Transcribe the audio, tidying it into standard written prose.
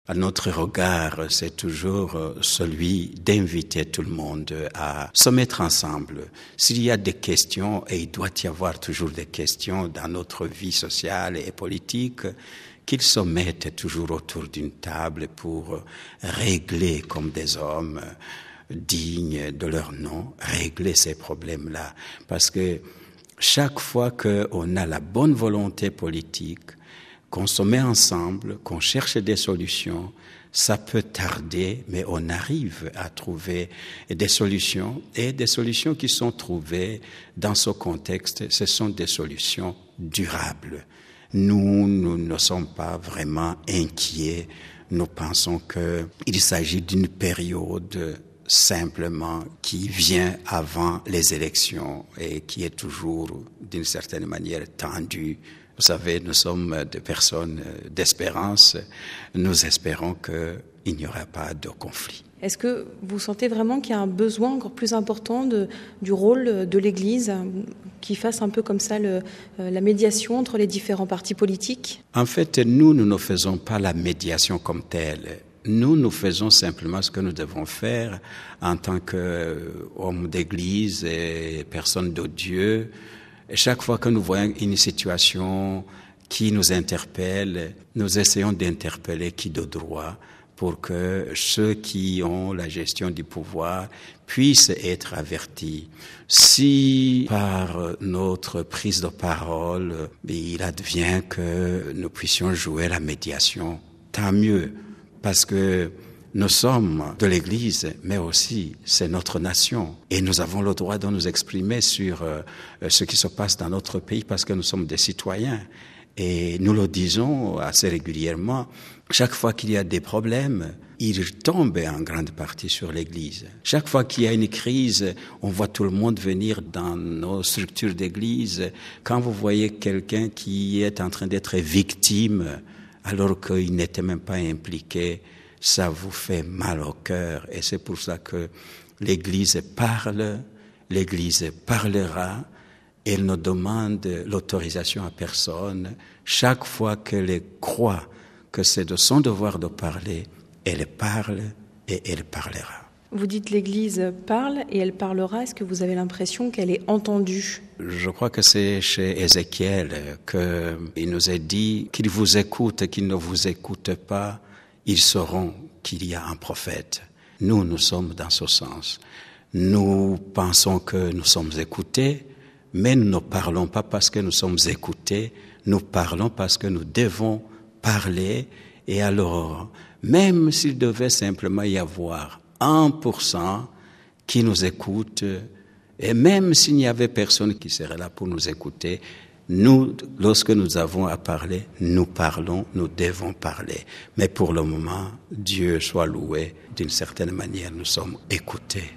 Notre regard, c'est toujours celui d'inviter tout le monde à se mettre ensemble. S'il y a des questions, et il doit y avoir toujours des questions dans notre vie sociale et politique, qu'ils se mettent toujours autour d'une table pour régler comme des hommes dignes de leur nom, régler ces problèmes-là. Parce que chaque fois qu'on a la bonne volonté politique, qu'on se met ensemble, qu'on cherche des solutions, ça peut tarder, mais on arrive à trouver des solutions. Et des solutions qui sont trouvées dans ce contexte, ce sont des solutions durables. Nous ne sommes pas vraiment inquiets. Nous pensons qu'il s'agit d'une période simplement qui vient avant les élections et qui est toujours, d'une certaine manière, tendue. Vous savez, nous sommes des personnes d'espérance. Nous espérons qu'il n'y aura pas de conflit. Est-ce que vous sentez vraiment qu'il y a un besoin encore plus important du rôle de l'Église qui fasse un peu comme ça la médiation entre les différents partis politiques ? En fait, nous ne faisons pas la médiation comme telle. Nous faisons simplement ce que nous devons faire en tant qu'hommes d'Église et personnes de Dieu. Et chaque fois que nous voyons une situation qui nous interpelle, nous essayons d'interpeller qui de droit pour que ceux qui ont la gestion du pouvoir puissent être avertis. Si par notre prise de parole, il advient que nous puissions jouer la médiation, tant mieux, parce que nous sommes de l'Église, mais aussi c'est notre nation. Et nous avons le droit de nous exprimer sur ce qui se passe dans notre pays parce que nous sommes des citoyens. Et nous le disons assez régulièrement, chaque fois qu'il y a des problèmes, ils tombent en grande partie sur l'Église. Chaque fois qu'il y a une crise, on voit tout le monde venir dans nos structures d'Église. Quand vous voyez quelqu'un qui est en train d'être victime, alors qu'il n'était même pas impliqué, ça vous fait mal au cœur. Et c'est pour ça que l'Église parle, l'Église parlera. Elle ne demande l'autorisation à personne. Chaque fois qu'elle croit que c'est de son devoir de parler, elle parle et elle parlera. Vous dites l'Église parle et elle parlera. Est-ce que vous avez l'impression qu'elle est entendue ? Je crois que c'est chez Ézéchiel qu'il nous est dit qu'il vous écoute et qu'il ne vous écoute pas, ils sauront qu'il y a un prophète. Nous sommes dans ce sens. Nous pensons que nous sommes écoutés, mais nous ne parlons pas parce que nous sommes écoutés, nous parlons parce que nous devons parler. Et alors, même s'il devait simplement y avoir 1% qui nous écoute, et même s'il n'y avait personne qui serait là pour nous écouter, nous, lorsque nous avons à parler, nous parlons, nous devons parler. Mais pour le moment, Dieu soit loué, d'une certaine manière, nous sommes écoutés.